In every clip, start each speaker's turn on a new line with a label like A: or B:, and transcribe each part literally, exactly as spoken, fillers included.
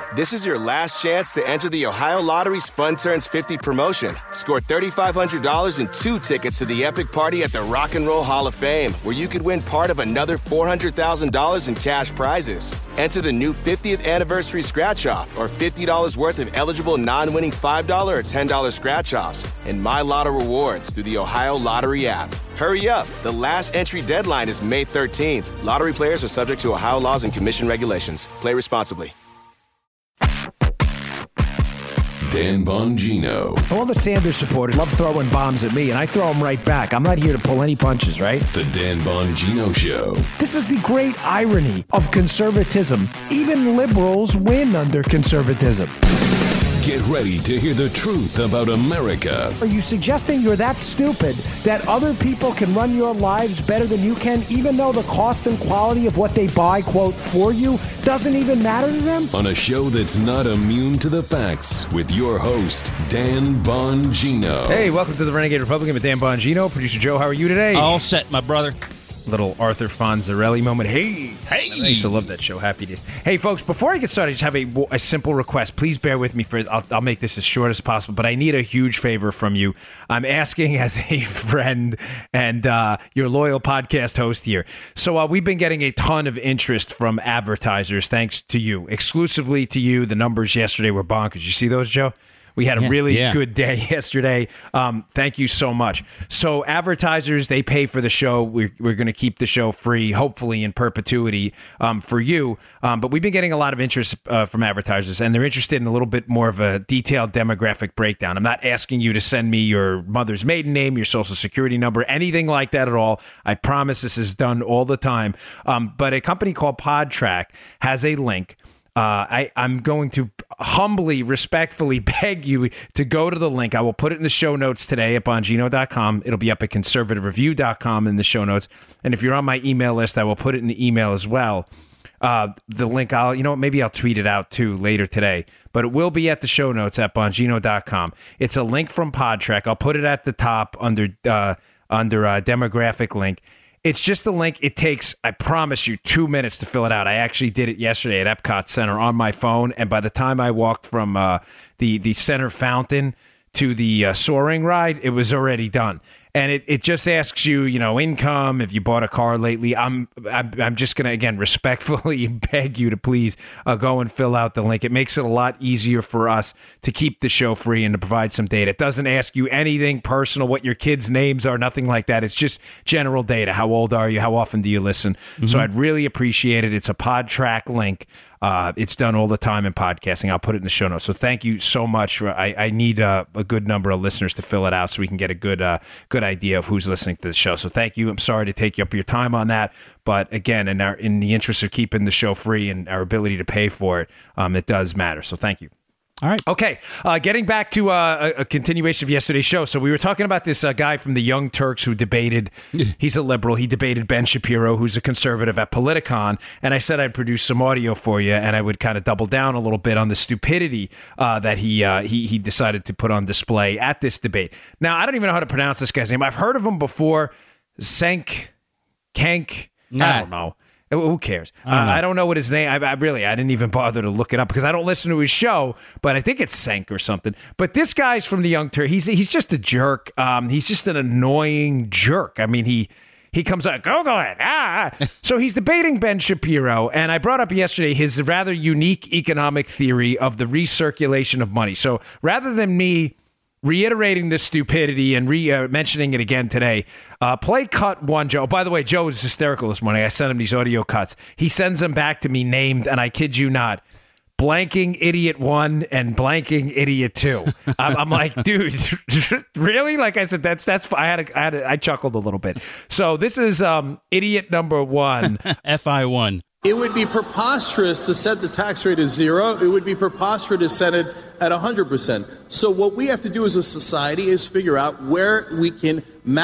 A: This is your last chance to enter the Ohio Lottery's Fun Turns fifty promotion. Score three thousand five hundred dollars and two tickets to the epic party at the Rock and Roll Hall of Fame, where you could win part of another four hundred thousand dollars in cash prizes. Enter the new fiftieth anniversary scratch-off or fifty dollars worth of eligible non-winning five dollars or ten dollars scratch-offs and My Lotto rewards through the Ohio Lottery app. Hurry up. The last entry deadline is May thirteenth. Lottery players are subject to Ohio laws and commission regulations. Play responsibly.
B: Dan Bongino.
C: All the Sanders supporters love throwing bombs at me, and I throw them right back. I'm not here to pull any punches, right?
B: The Dan Bongino Show.
C: This is the great irony of conservatism. Even liberals win under conservatism.
B: Get ready to hear the truth about America.
C: Are you suggesting you're that stupid that other people can run your lives better than you can, even though the cost and quality of what they buy, quote, for you, doesn't even matter to them?
B: On a show that's not immune to the facts, with your host, Dan Bongino.
C: Hey, welcome to the Renegade Republican with Dan Bongino. Producer Joe, how are you today?
D: All set, my brother.
C: Little Arthur Fonzarelli moment. Hey!
D: Hey!
C: I used to love that show. Happy days. Hey, folks, before I get started, I just have a, a simple request. Please bear with me. for I'll, I'll make this as short as possible, but I need a huge favor from you. I'm asking as a friend and uh, your loyal podcast host here. So uh, we've been getting a ton of interest from advertisers, thanks to you. Exclusively to you. The numbers yesterday were bonkers. You see those, Joe? We had a
D: yeah,
C: really
D: yeah.
C: good day yesterday. Um, thank you so much. So advertisers, they pay for the show. We're, we're going to keep the show free, hopefully in perpetuity um, for you. Um, but we've been getting a lot of interest uh, from advertisers, and they're interested in a little bit more of a detailed demographic breakdown. I'm not asking you to send me your mother's maiden name, your social security number, anything like that at all. I promise this is done all the time. Um, but a company called PodTrack has a link. Uh, I, I'm going to humbly, respectfully beg you to go to the link. I will put it in the show notes today at Bongino dot com. It'll be up at conservative review dot com in the show notes. And if you're on my email list, I will put it in the email as well. Uh, the link, I'll, you know what, maybe I'll tweet it out too later today, but it will be at the show notes at Bongino dot com. It's a link from PodTrack. I'll put it at the top under, uh, under uh, demographic link. It's just a link. It takes, I promise you, two minutes to fill it out. I actually did it yesterday at Epcot Center on my phone, and by the time I walked from uh, the, the center fountain to the uh, soaring ride, it was already done. And it, it just asks you, you know, income, if you bought a car lately. I'm I'm, I'm just going to, again, respectfully beg you to please uh, go and fill out the link. It makes it a lot easier for us to keep the show free and to provide some data. It doesn't ask you anything personal, what your kids' names are, nothing like that. It's just general data. How old are you? How often do you listen? Mm-hmm. So I'd really appreciate it. It's a PodTrack link. Uh, it's done all the time in podcasting. I'll put it in the show notes. So thank you so much. For, I, I need uh, a good number of listeners to fill it out so we can get a good uh, good idea of who's listening to the show. So thank you. I'm sorry to take up your time on that. But again, in, our, in the interest of keeping the show free and our ability to pay for it, um, it does matter. So thank you.
D: All right.
C: Okay. Uh, getting back to uh, a, a continuation of yesterday's show. So we were talking about this uh, guy from the Young Turks who debated. He's a liberal. He debated Ben Shapiro, who's a conservative at Politicon. And I said I'd produce some audio for you, and I would kind of double down a little bit on the stupidity uh, that he, uh, he he decided to put on display at this debate. Now, I don't even know how to pronounce this guy's name. I've heard of him before. Senk, Kenk.
D: Nah.
C: I don't know. Who cares? I don't, uh, I don't know what his name. I, I really, I didn't even bother to look it up because I don't listen to his show. But I think it's Senk or something. But this guy's from the Young Turks. He's he's just a jerk. Um, he's just an annoying jerk. I mean, he he comes out, go go ahead. Ah. So he's debating Ben Shapiro, and I brought up yesterday his rather unique economic theory of the recirculation of money. So rather than me reiterating this stupidity and re uh, mentioning it again today, uh, play cut one, Joe. By the way, Joe was hysterical this morning. I sent him these audio cuts. He sends them back to me named, and I kid you not, blanking idiot one and blanking idiot two. I'm, I'm like, dude, really? Like I said, that's that's. I had, a, I had, a, I chuckled a little bit. So this is um, idiot number one.
D: F I one.
E: It would be preposterous to set the tax rate at zero. It would be preposterous to set it at one hundred percent. So what we have to do as a society is figure out where we can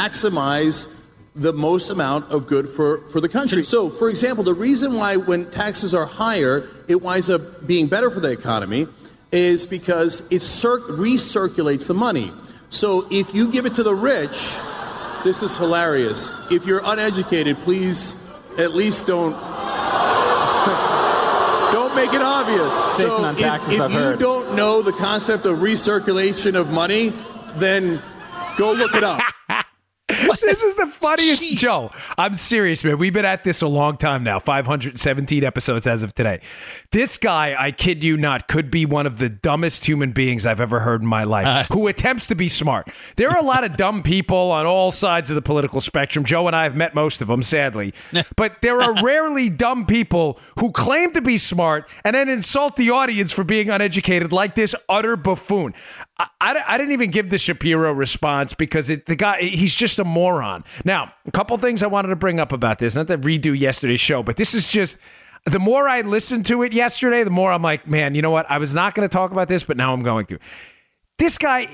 E: maximize the most amount of good for, for the country. So, for example, the reason why when taxes are higher, it winds up being better for the economy is because it cir- recirculates the money. So if you give it to the rich, this is hilarious. If you're uneducated, please at least don't... Don't make it obvious.
F: Statement
E: So
F: on
E: if,
F: taxes,
E: if
F: I've
E: you
F: heard.
E: don't know the concept of recirculation of money, then go look it up.
C: This is the funniest, Joe. I'm serious, man. We've been at this a long time now, five hundred seventeen episodes as of today. This guy, I kid you not, could be one of the dumbest human beings I've ever heard in my life, uh, who attempts to be smart. There are a lot of dumb people on all sides of the political spectrum. Joe and I have met most of them, sadly. But there are rarely dumb people who claim to be smart and then insult the audience for being uneducated like this utter buffoon. I, I, I didn't even give the Shapiro response because it, the guy, he's just a moron. Now, a couple things I wanted to bring up about this, not to redo yesterday's show, but this is just, the more I listened to it yesterday, the more I'm like, man, you know what? I was not going to talk about this, but now I'm going to. This guy,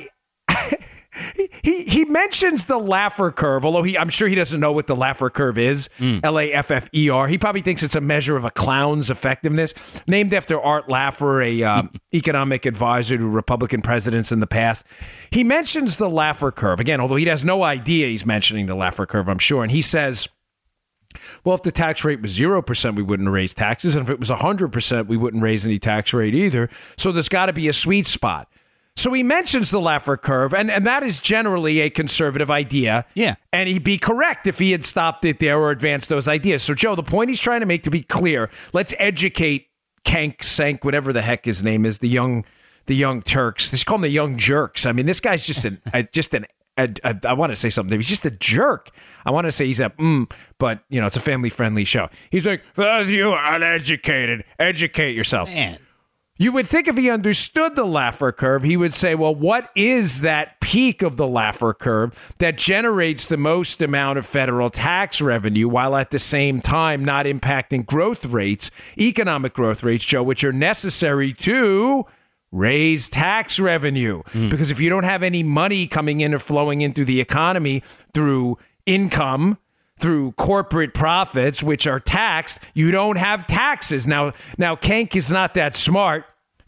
C: he he mentions the Laffer curve, although he I'm sure he doesn't know what the Laffer curve is, mm. L A F F E R. He probably thinks it's a measure of a clown's effectiveness, named after Art Laffer, a uh, economic advisor to Republican presidents in the past. He mentions the Laffer curve, again, although he has no idea he's mentioning the Laffer curve, I'm sure, and he says, well, if the tax rate was zero percent, we wouldn't raise taxes, and if it was one hundred percent, we wouldn't raise any tax rate either, so there's got to be a sweet spot. So he mentions the Laffer curve, and, and that is generally a conservative idea.
D: Yeah.
C: And he'd be correct if he had stopped it there or advanced those ideas. So, Joe, the point he's trying to make, to be clear, let's educate Kank, Sank, whatever the heck his name is, the young the young Turks. They call him the young jerks. I mean, this guy's just an, a, just an, a, a, I want to say something. He's just a jerk. I want to say he's a, mm, but, you know, it's a family-friendly show. He's like, oh, you are uneducated. Educate yourself.
D: Man.
C: You would think if he understood the Laffer curve, he would say, well, what is that peak of the Laffer curve that generates the most amount of federal tax revenue while at the same time not impacting growth rates, economic growth rates, Joe, which are necessary to raise tax revenue? Mm. Because if you don't have any money coming in or flowing into the economy through income, through corporate profits, which are taxed, you don't have taxes. Now, now Kank is not that smart.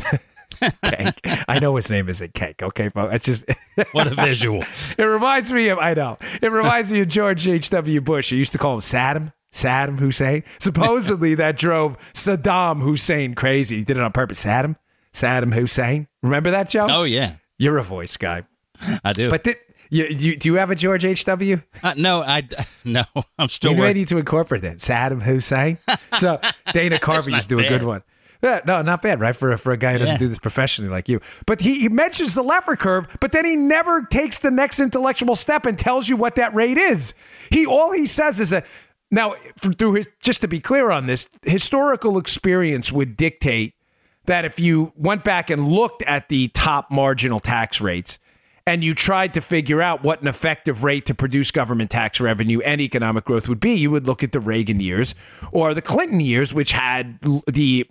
C: Kank. I know his name isn't Kank, okay, folks? It's just
D: what a visual.
C: It reminds me of, I know, it reminds me of George H W. Bush. I used to call him Saddam, Saddam Hussein. Supposedly that drove Saddam Hussein crazy. He did it on purpose. Saddam, Saddam Hussein. Remember that, Joe?
D: Oh, yeah.
C: You're a voice guy.
D: I do.
C: But th- you, you, do you have a George H W?
D: Uh, no, I no. I'm still
C: You're
D: working.
C: ready to incorporate that. Saddam Hussein. So Dana Carvey used to do a good one. Yeah, no, not bad, right? For, for a guy who doesn't yeah. do this professionally like you. But he, he mentions the Laffer curve, but then he never takes the next intellectual step and tells you what that rate is. He all he says is that, now, through his, just to be clear on this, historical experience would dictate that if you went back and looked at the top marginal tax rates and you tried to figure out what an effective rate to produce government tax revenue and economic growth would be, you would look at the Reagan years or the Clinton years, which had the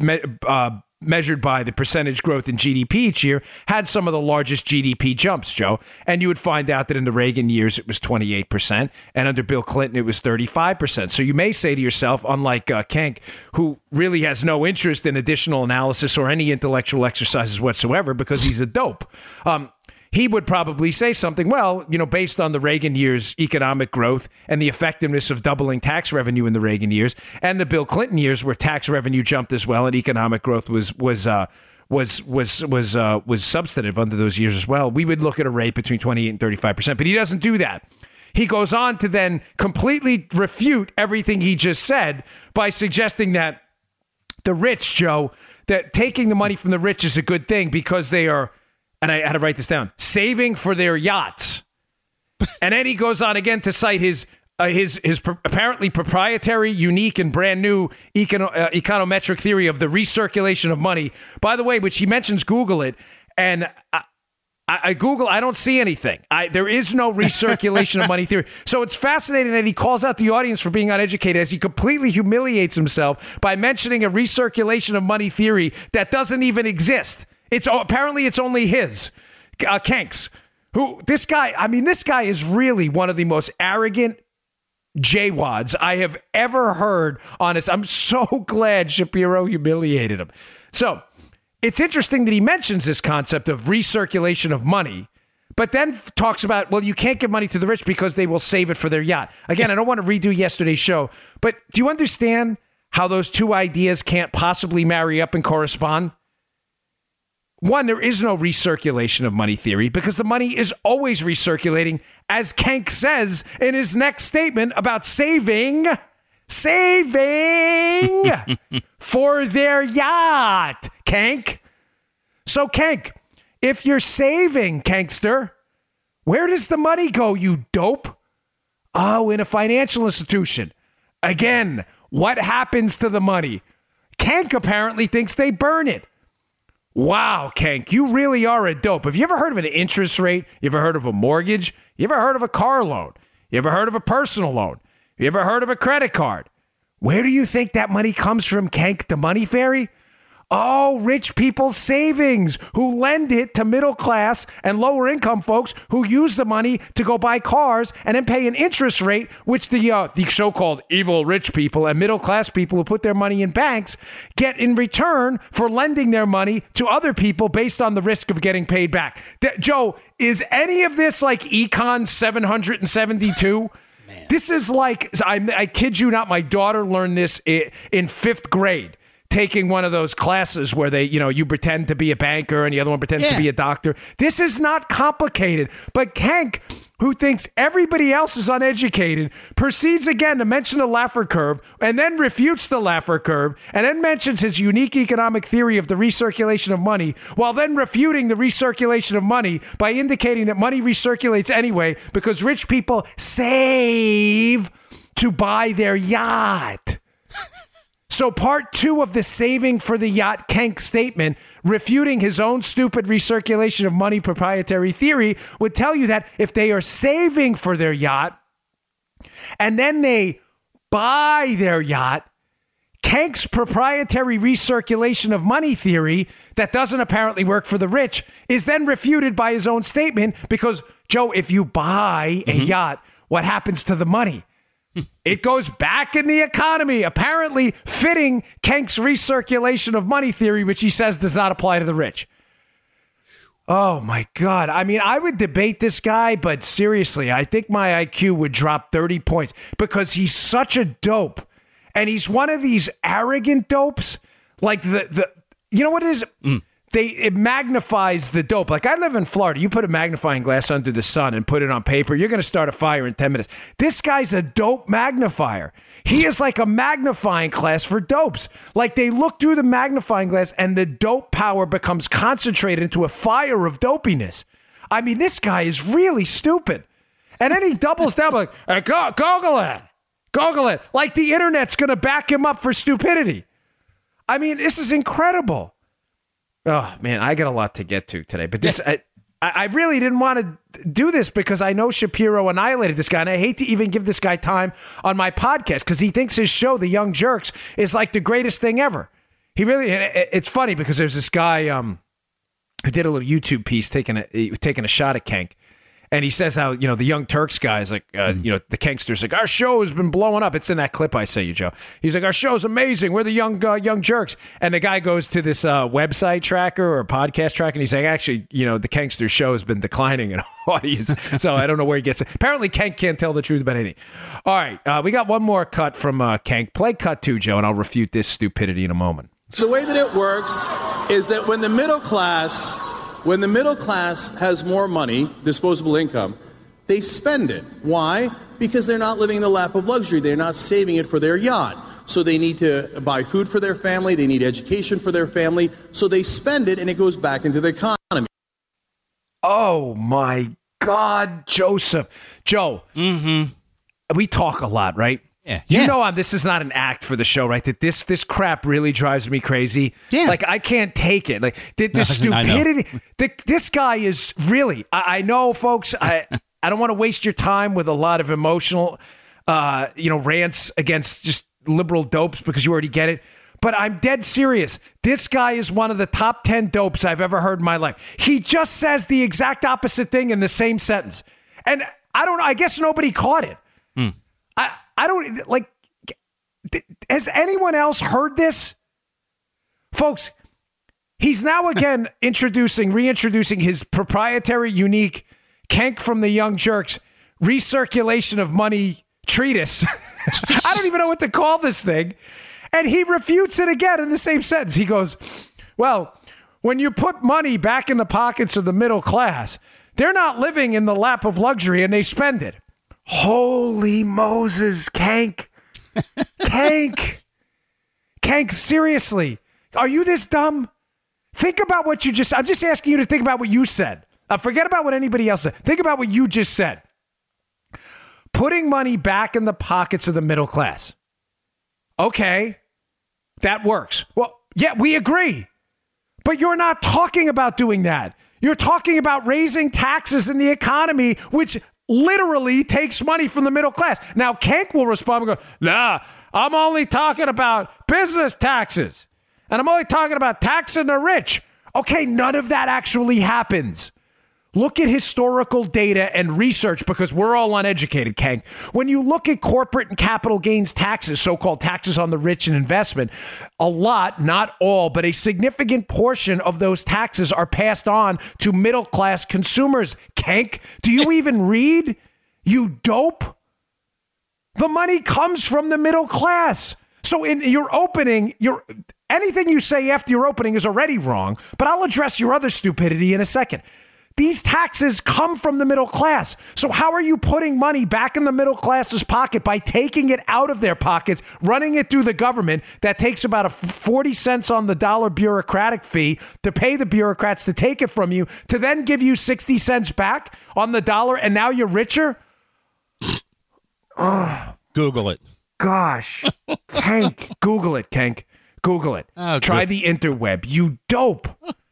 C: uh, measured by the percentage growth in G D P each year, had some of the largest G D P jumps, Joe. And you would find out that in the Reagan years, it was twenty-eight percent. And under Bill Clinton, it was thirty-five percent. So you may say to yourself, unlike uh, Kank, who really has no interest in additional analysis or any intellectual exercises whatsoever because he's a dope, um, he would probably say something, well, you know, based on the Reagan years' economic growth and the effectiveness of doubling tax revenue in the Reagan years and the Bill Clinton years where tax revenue jumped as well and economic growth was was uh, was was was uh, was substantive under those years as well, we would look at a rate between twenty-eight and thirty-five percent. But he doesn't do that. He goes on to then completely refute everything he just said by suggesting that the rich, Joe, that taking the money from the rich is a good thing because they are, and I had to write this down, saving for their yachts. And then he goes on again to cite his uh, his his pr- apparently proprietary, unique, and brand new econo- uh, econometric theory of the recirculation of money. By the way, which he mentions, Google it. And I, I, I Google, I don't see anything. I, there is no recirculation of money theory. So it's fascinating that he calls out the audience for being uneducated as he completely humiliates himself by mentioning a recirculation of money theory that doesn't even exist. It's apparently it's only his, uh, Kank's, who this guy, I mean, this guy is really one of the most arrogant jaywads I have ever heard on this. I'm so glad Shapiro humiliated him. So it's interesting that he mentions this concept of recirculation of money, but then talks about, well, you can't give money to the rich because they will save it for their yacht. Again, I don't want to redo yesterday's show, but do you understand how those two ideas can't possibly marry up and correspond? One, there is no recirculation of money theory because the money is always recirculating, as Kenk says in his next statement about saving, saving for their yacht, Kenk. So, Kenk, if you're saving, Kenkster, where does the money go, you dope? Oh, in a financial institution. Again, what happens to the money? Kenk apparently thinks they burn it. Wow, Kenk, you really are a dope. Have you ever heard of an interest rate? You ever heard of a mortgage? You ever heard of a car loan? You ever heard of a personal loan? You ever heard of a credit card? Where do you think that money comes from, Kenk, the money fairy? Oh, rich people's savings who lend it to middle class and lower income folks who use the money to go buy cars and then pay an interest rate, which the uh, the so-called evil rich people and middle class people who put their money in banks get in return for lending their money to other people based on the risk of getting paid back. D- Joe, is any of this like Econ seven hundred seventy-two? Man. This is like, I, I kid you not, my daughter learned this in fifth grade. Taking one of those classes where they, you know, you pretend to be a banker and the other one pretends yeah. to be a doctor. This is not complicated. But Kenk, who thinks everybody else is uneducated, proceeds again to mention the Laffer curve and then refutes the Laffer curve and then mentions his unique economic theory of the recirculation of money while then refuting the recirculation of money by indicating that money recirculates anyway because rich people save to buy their yacht. So part two of the saving for the yacht Kenk statement, refuting his own stupid recirculation of money proprietary theory, would tell you that if they are saving for their yacht and then they buy their yacht, Kenk's proprietary recirculation of money theory that doesn't apparently work for the rich is then refuted by his own statement because, Joe, if you buy a mm-hmm. yacht, what happens to the money? It goes back in the economy, apparently fitting Kenk's recirculation of money theory, which he says does not apply to the rich. Oh, my God. I mean, I would debate this guy, but seriously, I think my I Q would drop thirty points because he's such a dope. And he's one of these arrogant dopes. Like the, the you know what it is? Mm. They, it magnifies the dope. Like I live in Florida. You put a magnifying glass under the sun and put it on paper, you're going to start a fire in ten minutes. This guy's a dope magnifier. He is like a magnifying glass for dopes. Like they look through the magnifying glass and the dope power becomes concentrated into a fire of dopiness. I mean, this guy is really stupid. And then he doubles down like, hey, go, Google it. Google it. Like the internet's going to back him up for stupidity. I mean, this is incredible. Oh, man, I got a lot to get to today. But this, I, I really didn't want to do this because I know Shapiro annihilated this guy. And I hate to even give this guy time on my podcast because he thinks his show, The Young Jerks, is like the greatest thing ever. He really, it's funny because there's this guy um, who did a little YouTube piece taking a, taking a shot at Kenk. And he says how, you know, the Young Turks guy is like, uh, mm. you know, the Kenkster's like, our show has been blowing up. It's in that clip I say you, Joe. He's like, our show's amazing. We're the young uh, young jerks. And the guy goes to this uh, website tracker or podcast tracker, and he's like, actually, you know, the Kenkster show has been declining in audience. So I don't know where he gets it. Apparently, Kenk can't tell the truth about anything. All right, uh, we got one more cut from uh, Kenk. Play cut two, Joe, and I'll refute this stupidity in a moment.
E: So the way that it works is that when the middle class, when the middle class has more money, disposable income, they spend it. Why? Because they're not living in the lap of luxury. They're not saving it for their yacht. So they need to buy food for their family. They need education for their family. So they spend it, and it goes back into the economy.
C: Oh, my God, Joseph. Joe,
D: mm-hmm.
C: we talk a lot, right?
D: Yeah.
C: You
D: yeah.
C: know um, this is not an act for the show, right? That this this crap really drives me crazy.
D: Yeah.
C: Like, I can't take it. Like, the, the stupidity. The, this guy is really, I, I know, folks, I... I don't want to waste your time with a lot of emotional, uh, you know, rants against just liberal dopes because you already get it. But I'm dead serious. This guy is one of the top ten dopes I've ever heard in my life. He just says the exact opposite thing in the same sentence. And I don't know. I guess nobody caught it. Hmm. I, I don't like. Has anyone else heard this? Folks, he's now again introducing, reintroducing his proprietary, unique Kenk from the Young Jerks recirculation of money treatise. I don't even know what to call this thing. And he refutes it again in the same sentence. He goes, well, when you put money back in the pockets of the middle class, they're not living in the lap of luxury and they spend it. Holy Moses, Kank. Kank. Kank, seriously. Are you this dumb? Think about what you just, I'm just asking you to think about what you said. Uh, forget about what anybody else said. Think about what you just said. Putting money back in the pockets of the middle class. Okay, that works. Well, yeah, we agree. But you're not talking about doing that. You're talking about raising taxes in the economy, which literally takes money from the middle class. Now, Kank will respond and go, nah, I'm only talking about business taxes. And I'm only talking about taxing the rich. Okay, none of that actually happens. Look at historical data and research because we're all uneducated, Kank. When you look at corporate and capital gains taxes, so-called taxes on the rich and investment, a lot, not all, but a significant portion of those taxes are passed on to middle-class consumers. Kank, do you even read? You dope? The money comes from the middle class. So in your opening, your anything you say after your opening is already wrong, but I'll address your other stupidity in a second. These taxes come from the middle class. So how are you putting money back in the middle class's pocket by taking it out of their pockets, running it through the government that takes about a forty cents on the dollar bureaucratic fee to pay the bureaucrats to take it from you, to then give you sixty cents back on the dollar, and now you're richer?
D: Oh, Google it.
C: Gosh. Kank. Google it, Kank. Google it.
D: Oh,
C: Try
D: good.
C: the interweb. You dope.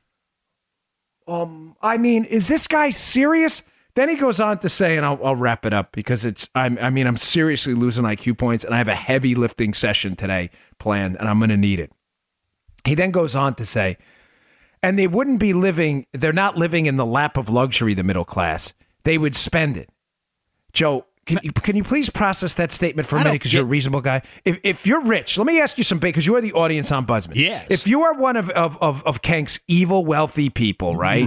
C: Um, I mean, is this guy serious? Then he goes on to say, and I'll, I'll wrap it up because it's, I'm, I mean, I'm seriously losing I Q points and I have a heavy lifting session today planned and I'm going to need it. He then goes on to say, and they wouldn't be living, they're not living in the lap of luxury, the middle class. They would spend it. Joe, Can you, can you please process that statement for a
D: I
C: minute
D: don't
C: because you're a
D: get-
C: reasonable guy? If if you're rich, let me ask you some big, because you are the audience ombudsman.
D: Yes.
C: If you are one of, of, of, of Kank's evil, wealthy people, right?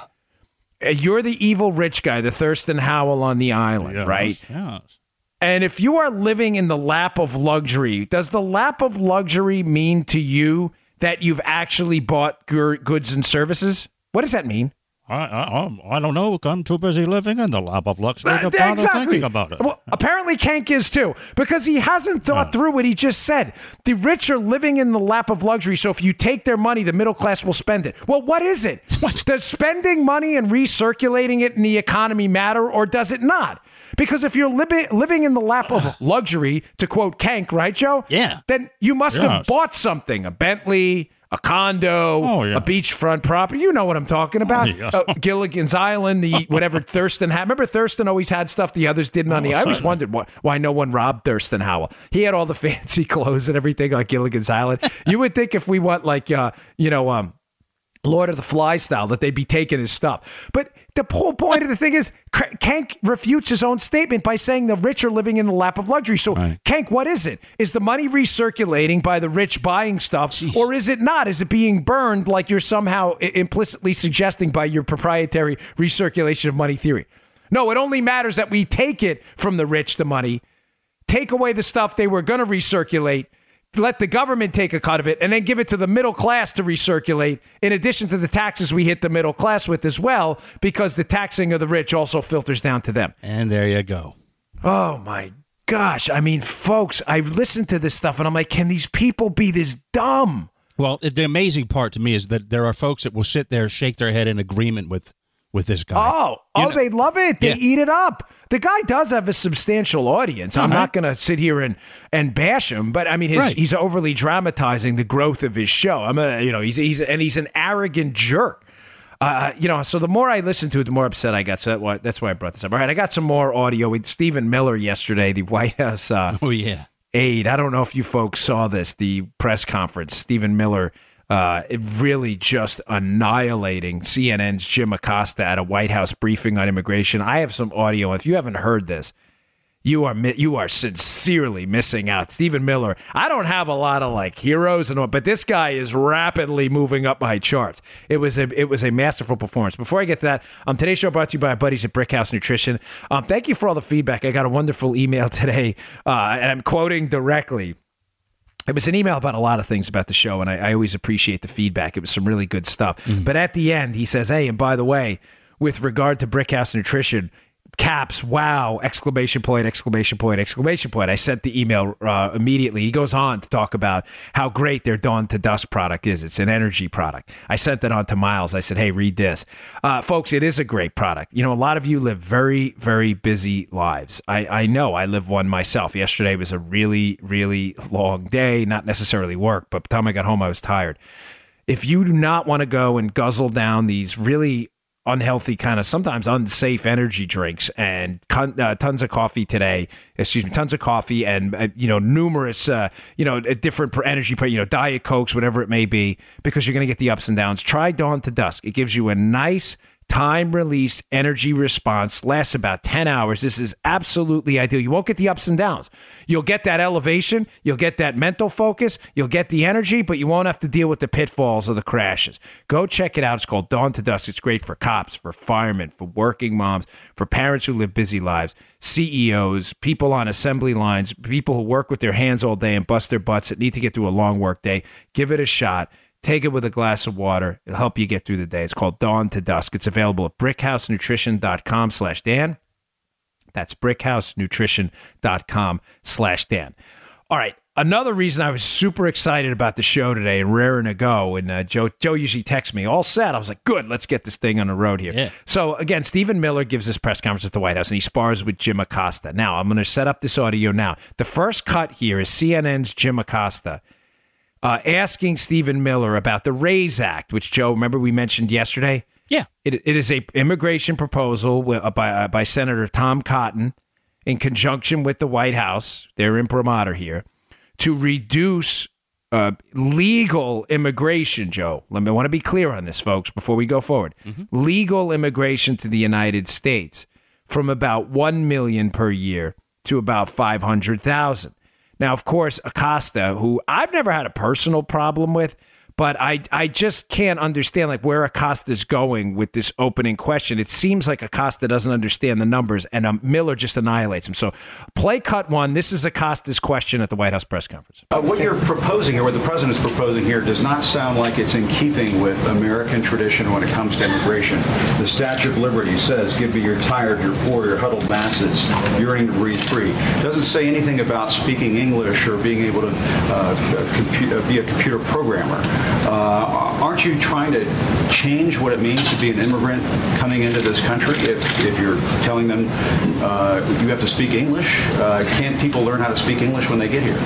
C: Uh, You're the evil rich guy, the Thurston Howell on the island,
D: Yes,
C: right?
D: yes.
C: And if you are living in the lap of luxury, does the lap of luxury mean to you that you've actually bought gur- goods and services? What does that mean?
D: I, I, I don't know. I'm too busy living in the lap of luxury to
C: Uh,
D: bother
C: exactly.
D: thinking about it.
C: Well, apparently Kank is too, because he hasn't thought through what he just said. The rich are living in the lap of luxury, so if you take their money, the middle class will spend it. Well, what is it? Does spending money and recirculating it in the economy matter, or does it not? Because if you're li- living in the lap of luxury, to quote Kank, right, Joe?
D: Yeah.
C: Then you must have
D: Yes.
C: bought something, a Bentley, a condo,
D: Oh, yeah.
C: a beachfront property. You know what I'm talking about.
D: Oh, yeah.
C: Uh, Gilligan's Island, the whatever Thurston had. Remember Thurston always had stuff the others didn't on the. I always
D: certainly.
C: wondered why, why no one robbed Thurston Howell. He had all the fancy clothes and everything on Gilligan's Island. You would think if we want like, uh, you know, um, Lord of the Flies style, that they'd be taking his stuff. But the whole point of the thing is, K- Kank refutes his own statement by saying the rich are living in the lap of luxury. So,
D: Right.
C: Kank, what is it? Is the money recirculating by the rich buying stuff, or is it not? Is it being burned like you're somehow i- implicitly suggesting by your proprietary recirculation of money theory? No, it only matters that we take it from the rich, the money, take away the stuff they were going to recirculate, let the government take a cut of it, and then give it to the middle class to recirculate, in addition to the taxes we hit the middle class with as well, because the taxing of the rich also filters down to them.
D: And there you go.
C: Oh, my gosh. I mean, folks, I've listened to this stuff, and I'm like, can these people be this dumb?
D: Well, the amazing part to me is that there are folks that will sit there, shake their head in agreement with with this guy.
C: Oh,
D: You
C: oh,
D: know-
C: they love it. They
D: Yeah.
C: eat it up. The guy does have a substantial audience. I'm
D: Uh-huh.
C: not going to sit here and, and bash him, but I mean, his,
D: Right.
C: he's overly dramatizing the growth of his show. I'm a, you know, he's he's and he's an arrogant jerk. Uh, you know, so the more I listened to it, the more upset I got. So that why, that's why I brought this up. All right, I got some more audio with Stephen Miller yesterday, the White House uh,
D: Oh, yeah.
C: aide. I don't know if you folks saw this, the press conference. Stephen Miller uh, it really just annihilating C N N's Jim Acosta at a White House briefing on immigration. I have some audio. If you haven't heard this, you are mi- you are sincerely missing out. Stephen Miller, I don't have a lot of like heroes and all, but this guy is rapidly moving up my charts. It was a it was a masterful performance. Before I get to that, um, today's show brought to you by our buddies at Brickhouse Nutrition. Um, thank you for all the feedback. I got a wonderful email today, uh, and I'm quoting directly. It was an email about a lot of things about the show, and I, I always appreciate the feedback. It was some really good stuff. Mm-hmm. But at the end, he says, hey, and by the way, with regard to Brickhouse Nutrition, caps, wow, exclamation point, exclamation point, exclamation point. I sent the email uh, immediately. He goes on to talk about how great their Dawn to Dusk product is. It's an energy product. I sent that on to Miles. I said, hey, read this. Uh, folks, it is a great product. You know, a lot of you live very, very busy lives. I, I know I live one myself. Yesterday was a really, really long day, not necessarily work, but by the time I got home, I was tired. If you do not want to go and guzzle down these really unhealthy, kind of sometimes unsafe energy drinks and con- uh, tons of coffee today, excuse me, tons of coffee and, uh, you know, numerous, uh, you know, different energy, you know, Diet Cokes, whatever it may be, because you're going to get the ups and downs. Try Dawn to Dusk. It gives you a nice time-release energy response, lasts about ten hours. This is absolutely ideal. You won't get the ups and downs. You'll get that elevation. You'll get that mental focus. You'll get the energy, but you won't have to deal with the pitfalls or the crashes. Go check it out. It's called Dawn to Dusk. It's great for cops, for firemen, for working moms, for parents who live busy lives, C E Os, people on assembly lines, people who work with their hands all day and bust their butts that need to get through a long work day. Give it a shot. Take it with a glass of water. It'll help you get through the day. It's called Dawn to Dusk. It's available at brickhousenutrition.com slash Dan. That's brickhousenutrition.com slash Dan. All right. Another reason I was super excited about the show today and raring to go, and uh, Joe Joe usually texts me, all set. I was like, good, let's get this thing on the road here. Yeah. So, again, Stephen Miller gives this press conference at the White House, and he spars with Jim Acosta. Now, I'm going to set up this audio now. The first cut here is C N N's Jim Acosta Uh, asking Stephen Miller about the RAISE Act, which, Joe, remember we mentioned yesterday?
D: Yeah.
C: It, it is a immigration proposal by, uh, by Senator Tom Cotton in conjunction with the White House, their imprimatur here, to reduce uh, legal immigration, Joe. Let me I want to be clear on this, folks, before we go forward. Mm-hmm. Legal immigration to the United States from about one million per year to about five hundred thousand. Now, of course, Acosta, who I've never had a personal problem with, but I I just can't understand like where Acosta's going with this opening question. It seems like Acosta doesn't understand the numbers, and um, Miller just annihilates him. So play cut one. This is Acosta's question at the White House press conference.
F: Uh, what you're proposing here, what the president is proposing here, does not sound like it's in keeping with American tradition when it comes to immigration. The Statue of Liberty says, give me your tired, your poor, your huddled masses, yearning to breathe free. It doesn't say anything about speaking English or being able to uh, compu- uh, be a computer programmer. Uh, aren't you trying to change what it means to be an immigrant coming into this country? If, if you're telling them uh, you have to speak English, uh, can't people learn how to speak English when they get here?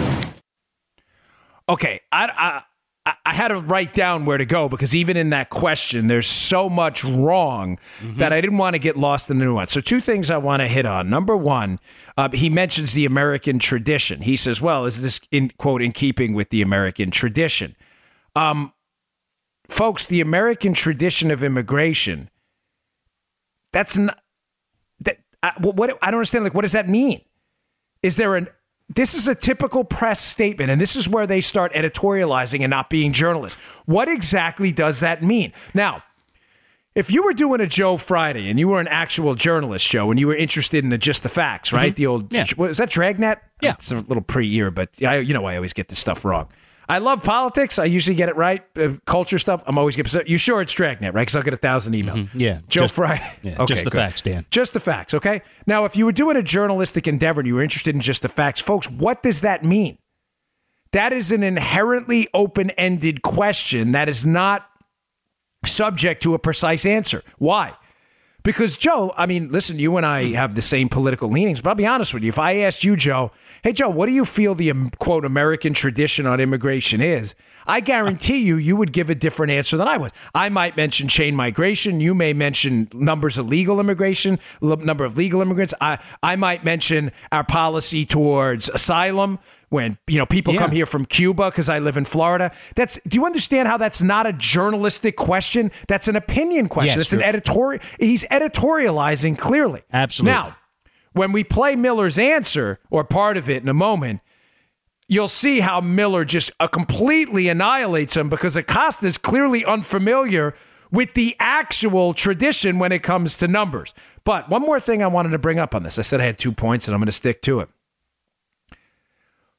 C: Okay, I, I I had to write down where to go because even in that question, there's so much wrong mm-hmm. that I didn't want to get lost in the nuance. So two things I want to hit on. Number one, uh, he mentions the American tradition. He says, well, is this, in quote, in keeping with the American tradition? Um, folks, the American tradition of immigration, that's not, that, I, what, I don't understand, like, what does that mean? Is there an, this is a typical press statement, and this is where they start editorializing and not being journalists. What exactly does that mean? Now, if you were doing a Joe Friday and you were an actual journalist, Joe, and you were interested in the Just the Facts, right? Mm-hmm. The old,
D: yeah.
C: what, is that Dragnet?
D: Yeah.
C: It's a little pre-year, but I, you know, I always get this stuff wrong. I love politics. I usually get it right. Uh, culture stuff, I'm always getting. You sure it's Dragnet, right? Because I'll get a thousand emails.
D: Mm-hmm. Yeah.
C: Joe
D: just,
C: Friday.
D: Yeah,
C: okay,
D: just the
C: good.
D: facts, Dan.
C: Just the facts, okay? Now, if you were doing a journalistic endeavor and you were interested in just the facts, folks, what does that mean? That is an inherently open-ended question that is not subject to a precise answer. Why? Because, Joe, I mean, listen, you and I have the same political leanings, but I'll be honest with you. If I asked you, Joe, hey, Joe, what do you feel the, quote, American tradition on immigration is? I guarantee you, you would give a different answer than I would. I might mention chain migration. You may mention numbers of legal immigration, number of legal immigrants. I, I might mention our policy towards asylum. When, you know, people yeah. come here from Cuba because I live in Florida. That's. Do you understand how that's not a journalistic question? That's an opinion question. It's an editorial. He's editorializing clearly.
D: Absolutely.
C: Now, when we play Miller's answer or part of it in a moment, you'll see how Miller just uh, completely annihilates him because Acosta is clearly unfamiliar with the actual tradition when it comes to numbers. But one more thing I wanted to bring up on this. I said I had two points and I'm going to stick to it.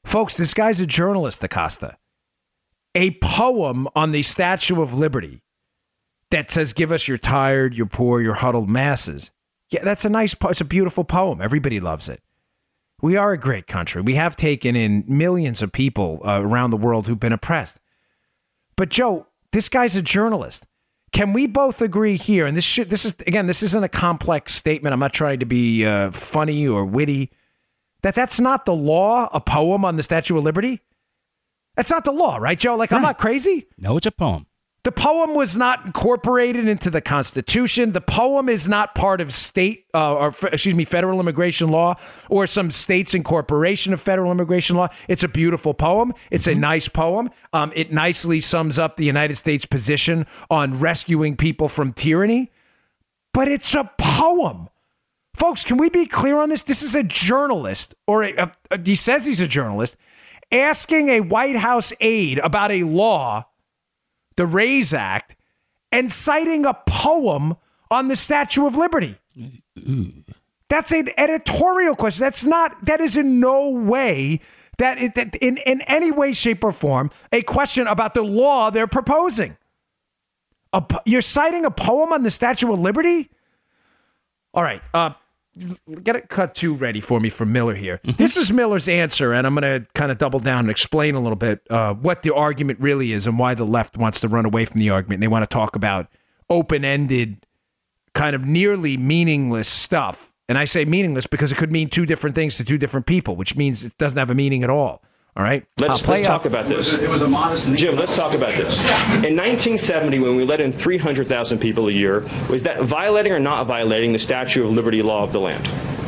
C: Folks, this guy's a journalist, Acosta. A poem on the Statue of Liberty that says, give us your tired, your poor, your huddled masses. Yeah, that's a nice, po- it's a beautiful poem. Everybody loves it. We are a great country. We have taken in millions of people uh, around the world who've been oppressed. But Joe, this guy's a journalist. Can we both agree here? And this should, this is, again, this isn't a complex statement. I'm not trying to be uh, funny or witty. That that's not the law, a poem on the Statue of Liberty? That's not the law, right, Joe? Like, right. I'm not crazy?
D: No, it's a poem.
C: The poem was not incorporated into the Constitution. The poem is not part of state, uh, or excuse me, federal immigration law or some state's incorporation of federal immigration law. It's a beautiful poem. It's mm-hmm. a nice poem. Um, it nicely sums up the United States position on rescuing people from tyranny. But it's a poem. Folks, can we be clear on this? This is a journalist, or a, a, a, he says he's a journalist, asking a White House aide about a law, the RAISE Act, and citing a poem on the Statue of Liberty. Ooh. That's an editorial question. That's not, that is in no way, that, it, that in, in any way, shape, or form, a question about the law they're proposing. A, you're citing a poem on the Statue of Liberty? All right, uh, get it cut two ready for me from Miller here. Mm-hmm. This is Miller's answer, and I'm going to kind of double down and explain a little bit uh, what the argument really is and why the left wants to run away from the argument. And they want to talk about open-ended, kind of nearly meaningless stuff. And I say meaningless because it could mean two different things to two different people, which means it doesn't have a meaning at all. All right?
G: Let's, let's talk about this. It was, a, it was a modest... Jim, let's talk about this. In nineteen seventy, when we let in three hundred thousand people a year, was that violating or not violating the Statue of Liberty law of the land?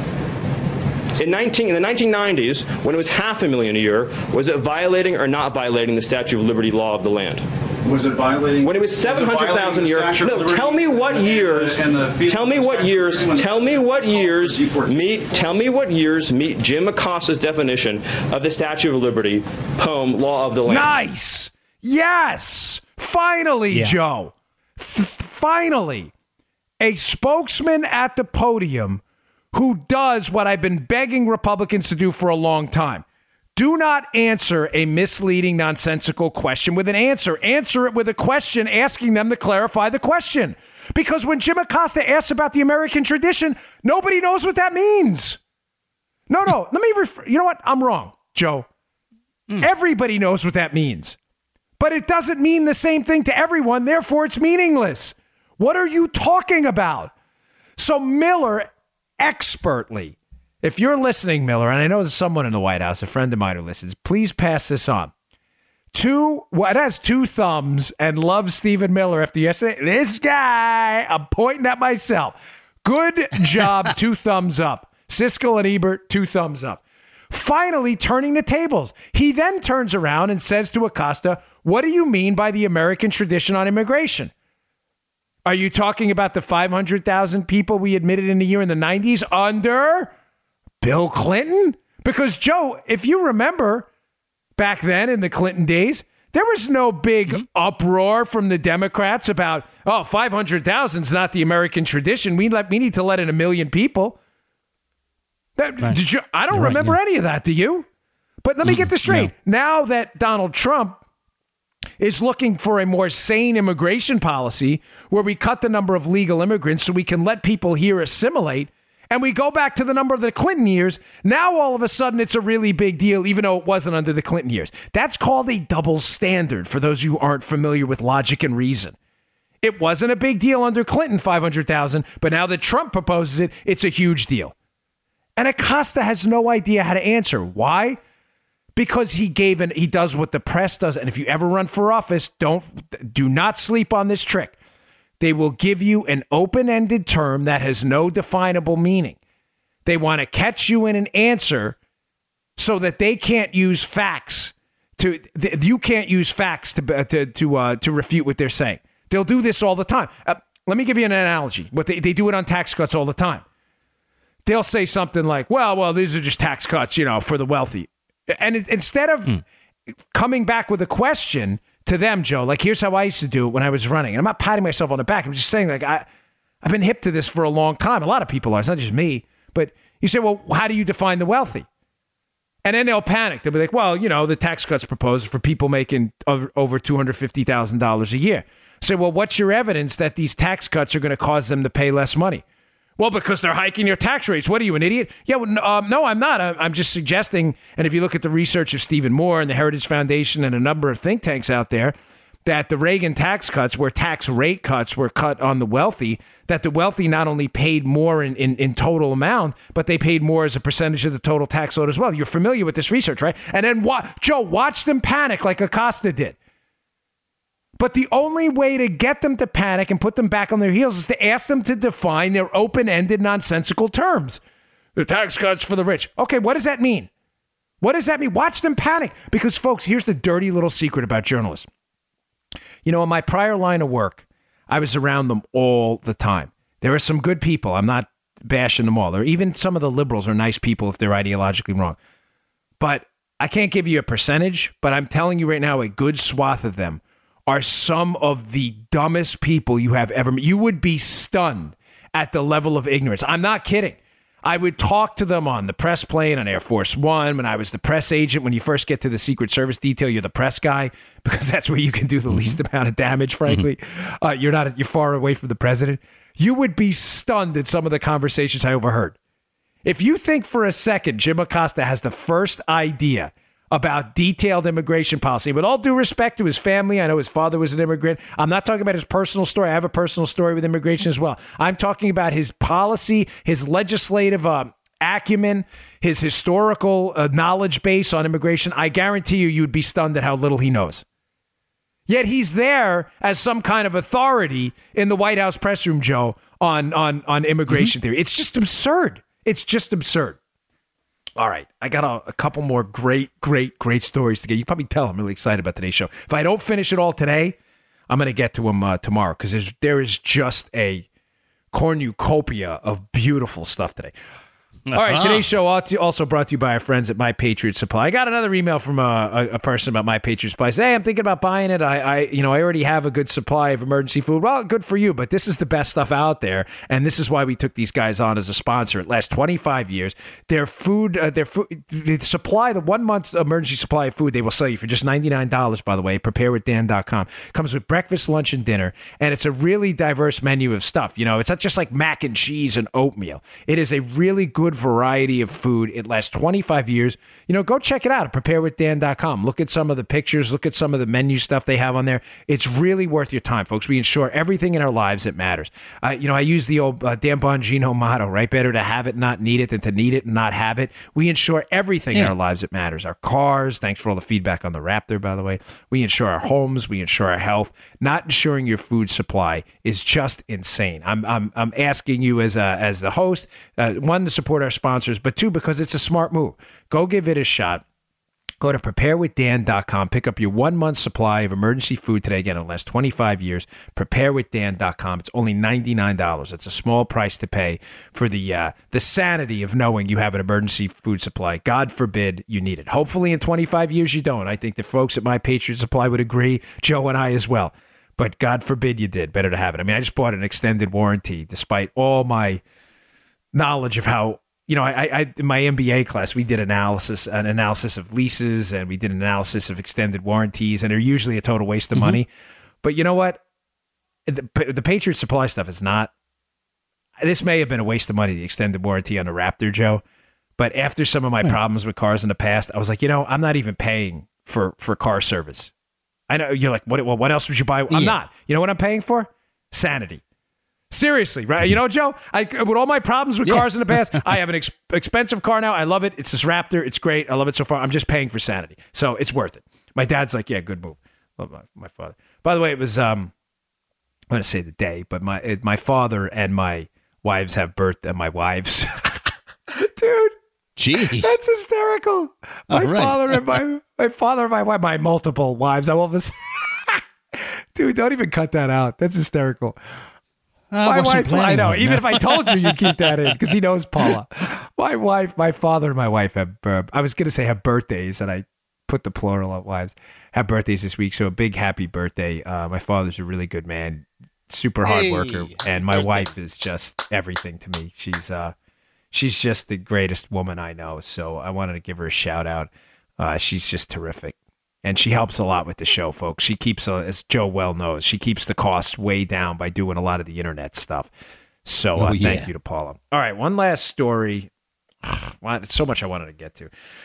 G: In, nineteen, in the nineteen nineties, when it was half a million a year, was it violating or not violating the Statue of Liberty law of the land?
F: Was it violating?
G: When it was seven hundred thousand a year. No, tell me what years. Tell me what years. Tell me what years meet. Tell me what years meet Jim Acosta's definition of the Statue of Liberty poem, law of the land.
C: Nice. Yes. Finally, yeah. Joe. F- finally, a spokesman at the podium who does what I've been begging Republicans to do for a long time. Do not answer a misleading, nonsensical question with an answer. Answer it with a question, asking them to clarify the question. Because when Jim Acosta asks about the American tradition, nobody knows what that means. No, no, let me refer. You know what? I'm wrong, Joe. Mm. Everybody knows what that means. But it doesn't mean the same thing to everyone. Therefore, it's meaningless. What are you talking about? So Miller expertly, if you're listening, Miller, and I know there's someone in the White House, a friend of mine who listens, please pass this on. Two, well, it has two thumbs and loves Stephen Miller after yesterday. This guy, I'm pointing at myself. Good job, two thumbs up. Siskel and Ebert, two thumbs up. Finally turning the tables. He then turns around and says to Acosta, what do you mean by the American tradition on immigration? Are you talking about the five hundred thousand people we admitted in a year in the nineties under Bill Clinton? Because, Joe, if you remember back then in the Clinton days, there was no big mm-hmm. uproar from the Democrats about, oh, five hundred thousand is not the American tradition. We let we need to let in a million people. That, right. did you, I don't You're remember right, yeah. any of that, do you? But let me mm, get this straight. No. Now that Donald Trump is looking for a more sane immigration policy where we cut the number of legal immigrants so we can let people here assimilate, and we go back to the number of the Clinton years, now all of a sudden it's a really big deal, even though it wasn't under the Clinton years. That's called a double standard for those who aren't familiar with logic and reason. It wasn't a big deal under Clinton, five hundred thousand, but now that Trump proposes it, it's a huge deal. And Acosta has no idea how to answer. Why? Because he gave an, he does what the press does. And if you ever run for office, don't, do not sleep on this trick. They will give you an open-ended term that has no definable meaning. They want to catch you in an answer so that they can't use facts to, you can't use facts to, to, to, uh, to refute what they're saying. They'll do this all the time. Uh, let me give you an analogy. What they, they do it on tax cuts all the time. They'll say something like, well, well, these are just tax cuts, you know, for the wealthy. And it, instead of mm. coming back with a question to them, Joe, like, here's how I used to do it when I was running. And I'm not patting myself on the back. I'm just saying, like, I, I've been hip to this for a long time. A lot of people are. It's not just me. But you say, well, how do you define the wealthy? And then they'll panic. They'll be like, well, you know, the tax cuts proposed for people making over, over two hundred fifty thousand dollars a year. Say, well, what's your evidence that these tax cuts are going to cause them to pay less money? Well, because they're hiking your tax rates. What are you, an idiot? Yeah, well, um, no, I'm not. I'm just suggesting, and if you look at the research of Stephen Moore and the Heritage Foundation and a number of think tanks out there, that the Reagan tax cuts, where tax rate cuts were cut on the wealthy, that the wealthy not only paid more in, in, in total amount, but they paid more as a percentage of the total tax load as well. You're familiar with this research, right? And then, wa- Joe, watch them panic like Acosta did. But the only way to get them to panic and put them back on their heels is to ask them to define their open-ended, nonsensical terms. The tax cuts for the rich. Okay, what does that mean? What does that mean? Watch them panic. Because, folks, here's the dirty little secret about journalists. You know, in my prior line of work, I was around them all the time. There are some good people. I'm not bashing them all. There, even some of the liberals are nice people if they're ideologically wrong. But I can't give you a percentage, but I'm telling you right now, a good swath of them are some of the dumbest people you have ever met. You would be stunned at the level of ignorance. I'm not kidding. I would talk to them on the press plane on Air Force One when I was the press agent. When you first get to the Secret Service detail, you're the press guy because that's where you can do the mm-hmm. least amount of damage, frankly. Mm-hmm. Uh, you're not, you're far away from the president. You would be stunned at some of the conversations I overheard. If you think for a second Jim Acosta has the first idea about detailed immigration policy, with all due respect to his family, I know his father was an immigrant. I'm not talking about his personal story. I have a personal story with immigration as well. I'm talking about his policy, his legislative uh, acumen, his historical uh, knowledge base on immigration. I guarantee you, you'd be stunned at how little he knows. Yet he's there as some kind of authority in the White House press room, Joe, on, on, on immigration mm-hmm. theory. It's just absurd. It's just absurd. All right, I got a, a couple more great, great, great stories to get. You can probably tell I'm really excited about today's show. If I don't finish it all today, I'm going to get to them uh, tomorrow because there is just a cornucopia of beautiful stuff today. All right, today's show also brought to you by our friends at My Patriot Supply. I got another email from a, a, a person about My Patriot Supply. Say, hey, I'm thinking about buying it. I, I, you know, I already have a good supply of emergency food. Well, good for you, but this is the best stuff out there, and this is why we took these guys on as a sponsor. It lasts twenty-five years. Their food, uh, their food, the supply, the one month emergency supply of food they will sell you for just ninety-nine dollars. By the way, prepare with dan dot com comes with breakfast, lunch, and dinner, and it's a really diverse menu of stuff. You know, it's not just like mac and cheese and oatmeal. It is a really good variety of food. It lasts twenty-five years. You know, go check it out at prepare with dan dot com. Look at some of the pictures. Look at some of the menu stuff they have on there. It's really worth your time, folks. We ensure everything in our lives that matters. Uh, you know, I use the old uh, Dan Bongino motto, right? Better to have it, not need it, than to need it and not have it. We insure everything yeah. in our lives that matters. Our cars. Thanks for all the feedback on the Raptor, by the way. We insure our homes. We insure our health. Not insuring your food supply is just insane. I'm I'm I'm asking you as a as the host, uh, one, to support our sponsors, but two, because it's a smart move. Go give it a shot. Go to prepare with dan dot com. Pick up your one-month supply of emergency food today. Again, it'll last twenty-five years. prepare with dan dot com. It's only ninety-nine dollars. It's a small price to pay for the uh, the sanity of knowing you have an emergency food supply. God forbid you need it. Hopefully in twenty-five years you don't. I think the folks at My Patriot Supply would agree. Joe and I as well. But God forbid you did. Better to have it. I mean, I just bought an extended warranty despite all my knowledge of how, you know, I, I in my M B A class, we did analysis, an analysis of leases, and we did an analysis of extended warranties, and they're usually a total waste of mm-hmm. money. But you know what? The, the Patriot Supply stuff is not. This may have been a waste of money, the extended warranty on the Raptor, Joe. But after some of my right. problems with cars in the past, I was like, you know, I'm not even paying for, for car service. I know you're like, what? Well, what else would you buy? I'm yeah. not. You know what I'm paying for? Sanity. Seriously, right? You know, Joe, I, with all my problems with yeah. cars in the past, I have an ex- expensive car now. I love it. It's this Raptor. It's great. I love it so far. I'm just paying for sanity. So it's worth it. My dad's like, yeah, good move. Love my, my father. By the way, it was, um, I'm going to say the day, but my it, my father and my wives have birth, and my wives, dude,
D: jeez,
C: that's hysterical. My right. father and my, my father and my wife, my multiple wives. I love this. Dude, don't even cut that out. That's hysterical.
D: Uh,
C: my wife, I know. Even if I told you, you'd keep that in because he knows Paula. My wife, my father, and my wife have. Uh, I was going to say have birthdays, and I put the plural of wives. Have birthdays this week, so a big happy birthday. Uh, my father's a really good man, super hard
D: hey,
C: worker, and my wife is just everything to me. She's, uh, she's just the greatest woman I know. So I wanted to give her a shout out. Uh, she's just terrific. And she helps a lot with the show, folks. She keeps, uh, as Joe well knows, she keeps the costs way down by doing a lot of the internet stuff. So uh, oh, yeah. Thank you to Paula. All right, one last story. So much I wanted to get to.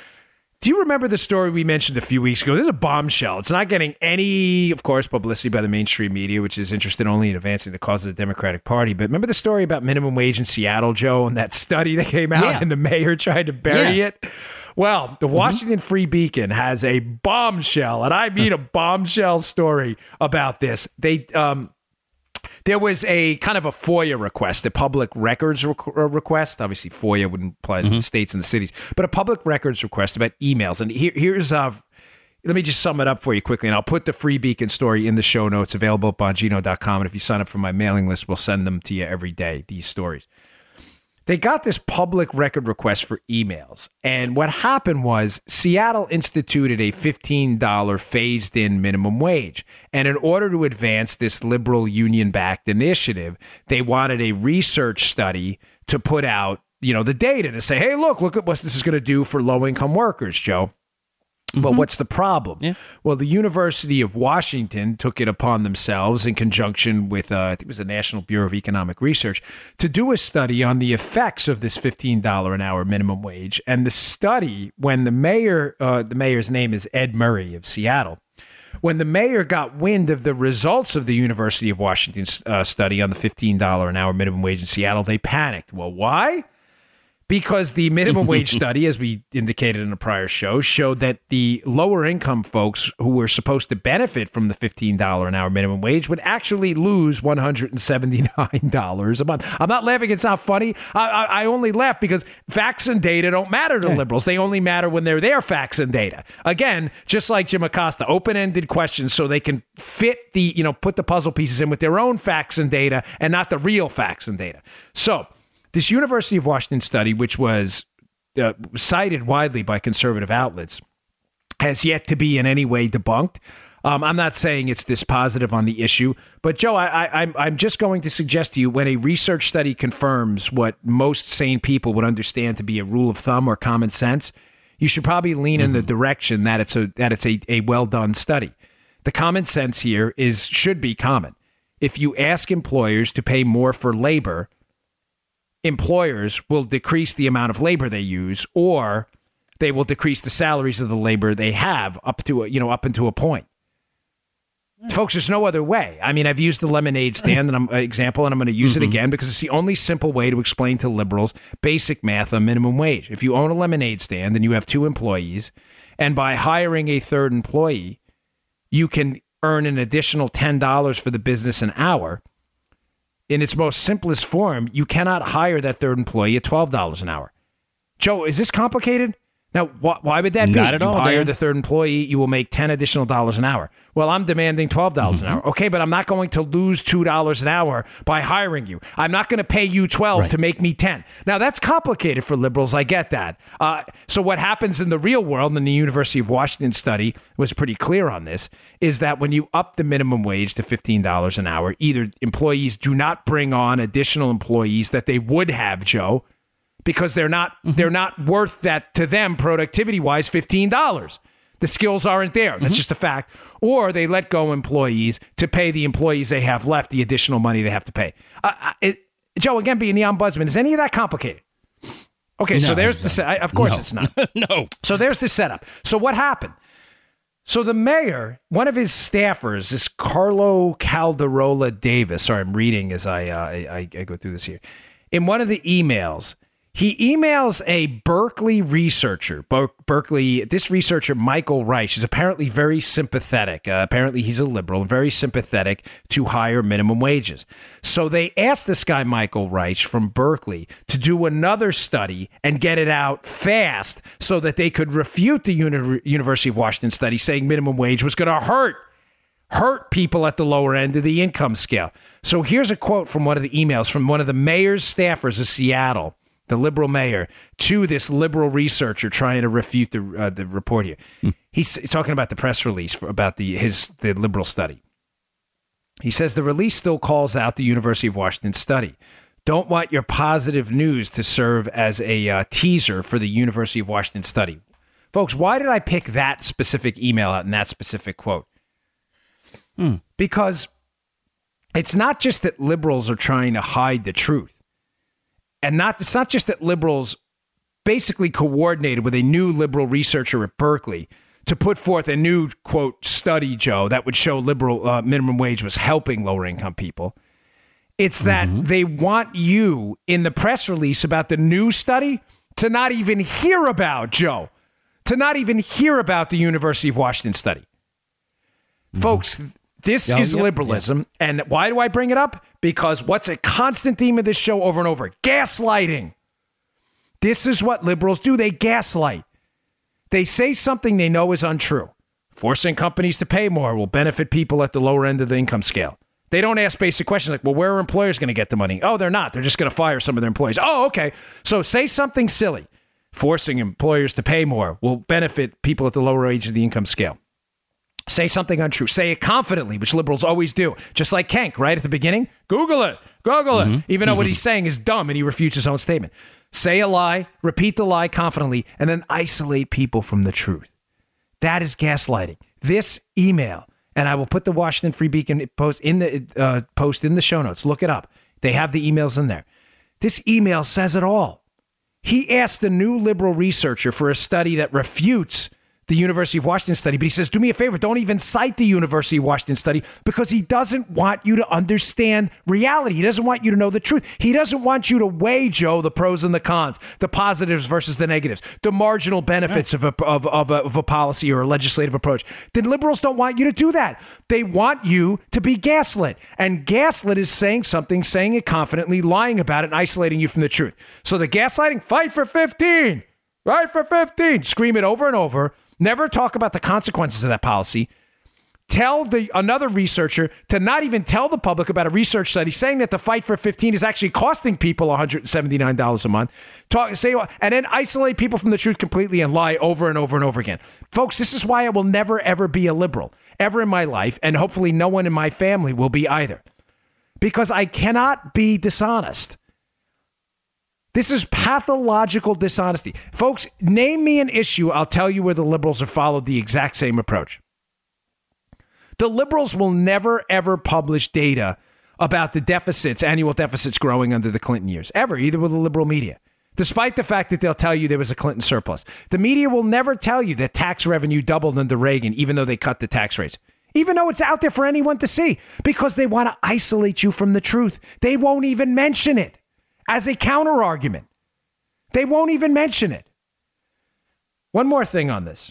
C: Do you remember the story we mentioned a few weeks ago? This is a bombshell. It's not getting any, of course, publicity by the mainstream media, which is interested only in advancing the cause of the Democratic Party. But remember the story about minimum wage in Seattle, Joe, and that study that came out yeah. and the mayor tried to bury yeah. it? Well, the Washington mm-hmm. Free Beacon has a bombshell, and I mean a bombshell story about this. They um, There was a kind of a FOIA request, a public records requ- request. Obviously, FOIA wouldn't apply to mm-hmm. the states and the cities, but a public records request about emails. And here, here's, uh, let me just sum it up for you quickly, and I'll put the Free Beacon story in the show notes, available at bongino dot com. And if you sign up for my mailing list, we'll send them to you every day, these stories. They got this public record request for emails. And what happened was Seattle instituted a fifteen dollars phased-in minimum wage. And in order to advance this liberal union-backed initiative, they wanted a research study to put out, you know, the data to say, hey, look, look at what this is going to do for low-income workers, Joe. But mm-hmm. what's the problem? Yeah. Well, the University of Washington took it upon themselves in conjunction with, uh, I think it was the National Bureau of Economic Research, to do a study on the effects of this fifteen dollars an hour minimum wage. And the study, when the mayor, uh, the mayor's name is Ed Murray of Seattle, when the mayor got wind of the results of the University of Washington uh, study on the fifteen dollars an hour minimum wage in Seattle, they panicked. Well, why? Because the minimum wage study, as we indicated in a prior show, showed that the lower income folks who were supposed to benefit from the fifteen dollars an hour minimum wage would actually lose one hundred seventy-nine dollars a month. I'm not laughing. It's not funny. I, I, I only laugh because facts and data don't matter to yeah. liberals. They only matter when they're their facts and data. Again, just like Jim Acosta, open-ended questions so they can fit the, you know, put the puzzle pieces in with their own facts and data and not the real facts and data. So, this University of Washington study, which was uh, cited widely by conservative outlets, has yet to be in any way debunked. Um, I'm not saying it's dispositive on the issue, but Joe, I, I, I'm I'm just going to suggest to you, when a research study confirms what most sane people would understand to be a rule of thumb or common sense, you should probably lean mm-hmm. in the direction that it's a that it's a, a well done study. The common sense here is should be common. If you ask employers to pay more for labor, employers will decrease the amount of labor they use, or they will decrease the salaries of the labor they have up to a, you know, up into a point. Folks, there's no other way. I mean, I've used the lemonade stand and I'm, uh, example, and I'm going to use mm-hmm. it again because it's the only simple way to explain to liberals basic math on minimum wage. If you own a lemonade stand and you have two employees, and by hiring a third employee, you can earn an additional ten dollars for the business an hour. In its most simplest form, you cannot hire that third employee at twelve dollars an hour. Joe, is this complicated? Now, wh- why would that be?
D: Not at
C: you
D: all,
C: hire
D: Dan.
C: the third employee, you will make ten additional dollars an hour. Well, I'm demanding twelve dollars mm-hmm. an hour. Okay, but I'm not going to lose two dollars an hour by hiring you. I'm not going to pay you twelve dollars right. to make me ten. Now, that's complicated for liberals. I get that. Uh, so what happens in the real world, and the University of Washington study was pretty clear on this, is that when you up the minimum wage to fifteen dollars an hour, either employees do not bring on additional employees that they would have, Joe, because they're not mm-hmm. they're not worth that to them productivity-wise, fifteen dollars. The skills aren't there. That's mm-hmm. just a fact. Or they let go employees to pay the employees they have left the additional money they have to pay. Uh, it, Joe, again, being the ombudsman, is any of that complicated? Okay, no, so there's the set. Of course
D: no.
C: it's not.
D: No.
C: So there's the setup. So what happened? So the mayor, one of his staffers, this Carlo Calderola Davis, sorry, I'm reading as I, uh, I, I go through this here. In one of the emails, he emails a Berkeley researcher, Ber- Berkeley, this researcher, Michael Reich, is apparently very sympathetic. Uh, apparently he's a liberal and very sympathetic to higher minimum wages. So they asked this guy, Michael Reich from Berkeley, to do another study and get it out fast so that they could refute the Uni- University of Washington study saying minimum wage was going to hurt. hurt people at the lower end of the income scale. So here's a quote from one of the emails from one of the mayor's staffers of Seattle, the liberal mayor, to this liberal researcher trying to refute the uh, the report here. Hmm. He's, he's talking about the press release for, about the his the liberal study. He says the release still calls out the University of Washington study. don't want your positive news to serve as a uh, teaser for the University of Washington study. Folks, why did I pick that specific email out in that specific quote? Hmm. Because it's not just that liberals are trying to hide the truth. And not it's not just that liberals basically coordinated with a new liberal researcher at Berkeley to put forth a new, quote, study, Joe, that would show liberal uh, minimum wage was helping lower income people. It's that mm-hmm. they want you in the press release about the new study to not even hear about, Joe, to not even hear about the University of Washington study. Mm-hmm. Folks, this oh, is yep, liberalism. Yep. And why do I bring it up? Because what's a constant theme of this show over and over? Gaslighting. This is what liberals do. They gaslight. They say something they know is untrue. Forcing companies to pay more will benefit people at the lower end of the income scale. They don't ask basic questions like, well, where are employers going to get the money? Oh, they're not. They're just going to fire some of their employees. Oh, okay. So say something silly. Forcing employers to pay more will benefit people at the lower age of the income scale. Say something untrue. Say it confidently, which liberals always do. Just like Kenk, right at the beginning. Google it. Google it. Mm-hmm. Even though what he's saying is dumb and he refutes his own statement. Say a lie, repeat the lie confidently, and then isolate people from the truth. That is gaslighting. This email, and I will put the Washington Free Beacon post in the uh, post in the show notes. Look it up. They have the emails in there. This email says it all. He asked a new liberal researcher for a study that refutes the University of Washington study, but he says, do me a favor, don't even cite the University of Washington study because he doesn't want you to understand reality. He doesn't want you to know the truth. He doesn't want you to weigh, Joe, the pros and the cons, the positives versus the negatives, the marginal benefits of a, of, of, a, of a policy or a legislative approach. Then liberals don't want you to do that. They want you to be gaslit. And gaslit is saying something, saying it confidently, lying about it, and isolating you from the truth. So the gaslighting, fight for fifteen, fight for fifteen, scream it over and over. Never talk about the consequences of that policy. Tell the another researcher to not even tell the public about a research study saying that the fight for fifteen is actually costing people one hundred seventy-nine dollars a month. Talk, say, and then isolate people from the truth completely and lie over and over and over again. Folks, this is why I will never, ever be a liberal, ever in my life, and hopefully no one in my family will be either. Because I cannot be dishonest. This is pathological dishonesty. Folks, name me an issue, I'll tell you where the liberals have followed the exact same approach. The liberals will never, ever publish data about the deficits, annual deficits growing under the Clinton years, ever, either with the liberal media, despite the fact that they'll tell you there was a Clinton surplus. The media will never tell you that tax revenue doubled under Reagan, even though they cut the tax rates, even though it's out there for anyone to see, because they want to isolate you from the truth. They won't even mention it. As a counter argument, they won't even mention it. One more thing on this.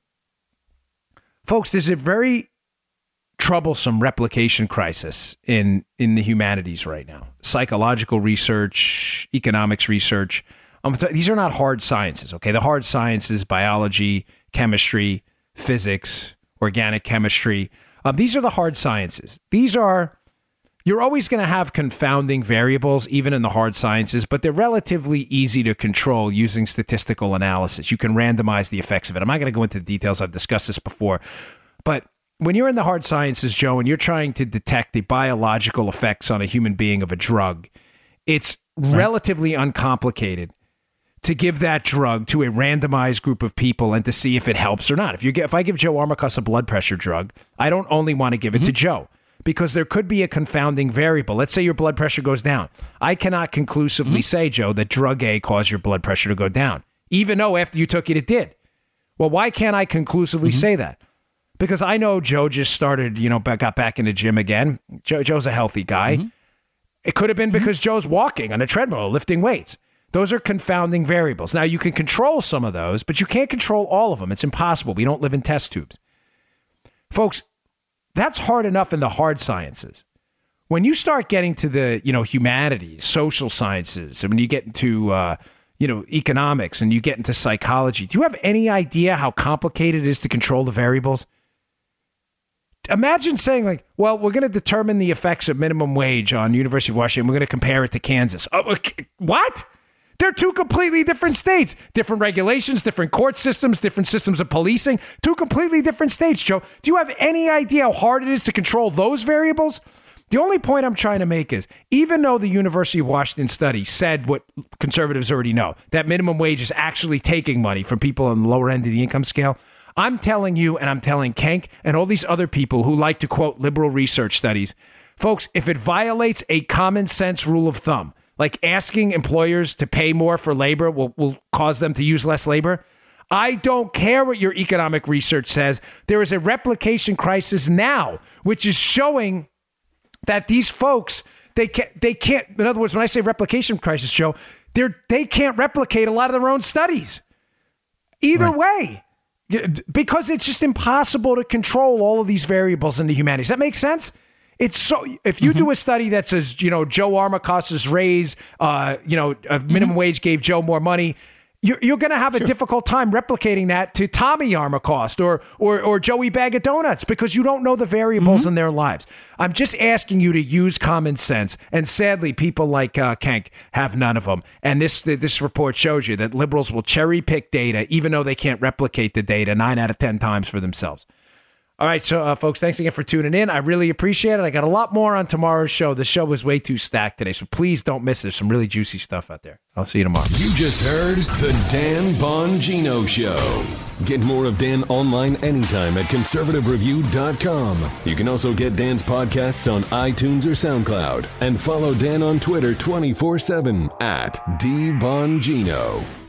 C: Folks, there's a very troublesome replication crisis in, in the humanities right now. Psychological research, economics research. Um, these are not hard sciences, okay? The hard sciences, biology, chemistry, physics, organic chemistry. Um, these are the hard sciences. These are... You're always going to have confounding variables, even in the hard sciences, but they're relatively easy to control using statistical analysis. You can randomize the effects of it. I'm not going to go into the details. I've discussed this before. But when you're in the hard sciences, Joe, and you're trying to detect the biological effects on a human being of a drug, it's right. relatively uncomplicated to give that drug to a randomized group of people and to see if it helps or not. If you get, if I give Joe Armacost a blood pressure drug, I don't only want to give it mm-hmm. to Joe. Because there could be a confounding variable. Let's say your blood pressure goes down. I cannot conclusively mm-hmm. say, Joe, that drug A caused your blood pressure to go down, even though after you took it, it did. Well, why can't I conclusively mm-hmm. say that? Because I know Joe just started, you know, got back in the gym again. Joe, Joe's a healthy guy. Mm-hmm. It could have been because mm-hmm. Joe's walking on a treadmill, lifting weights. Those are confounding variables. Now, you can control some of those, but you can't control all of them. It's impossible. We don't live in test tubes. Folks, that's hard enough in the hard sciences. When you start getting to the, you know, humanities, social sciences, and when you get into, uh, you know, economics and you get into psychology, do you have any idea how complicated it is to control the variables? Imagine saying like, well, we're going to determine the effects of minimum wage on University of Washington. We're going to compare it to Kansas. Oh, what? They're two completely different states, different regulations, different court systems, different systems of policing, two completely different states, Joe. Do you have any idea how hard it is to control those variables? The only point I'm trying to make is, even though the University of Washington study said what conservatives already know, that minimum wage is actually taking money from people on the lower end of the income scale, I'm telling you, and I'm telling Cenk and all these other people who like to quote liberal research studies, folks, if it violates a common sense rule of thumb, like asking employers to pay more for labor will, will cause them to use less labor, I don't care what your economic research says. There is a replication crisis now, which is showing that these folks, they can't, they can't, in other words, when I say replication crisis, Joe, they're, they can't replicate a lot of their own studies. Either right. way, because it's just impossible to control all of these variables in the humanities. That makes sense? It's so, if you mm-hmm. do a study that says, you know, Joe Armacosta's raise, uh, you know, a minimum mm-hmm. wage gave Joe more money, you're, you're going to have sure. a difficult time replicating that to Tommy Armacost or, or, or Joey Bag of Donuts because you don't know the variables mm-hmm. in their lives. I'm just asking you to use common sense. And sadly, people like uh, Cenk have none of them. And this, this report shows you that liberals will cherry pick data, even though they can't replicate the data nine out of ten times for themselves. All right, so uh, folks, thanks again for tuning in. I really appreciate it. I got a lot more on tomorrow's show. The show was way too stacked today, so please don't miss it. There's some really juicy stuff out there. I'll see you tomorrow.
B: You just heard the Dan Bongino Show. Get more of Dan online anytime at conservative review dot com. You can also get Dan's podcasts on iTunes or SoundCloud. And follow Dan on Twitter twenty-four seven at D Bongino.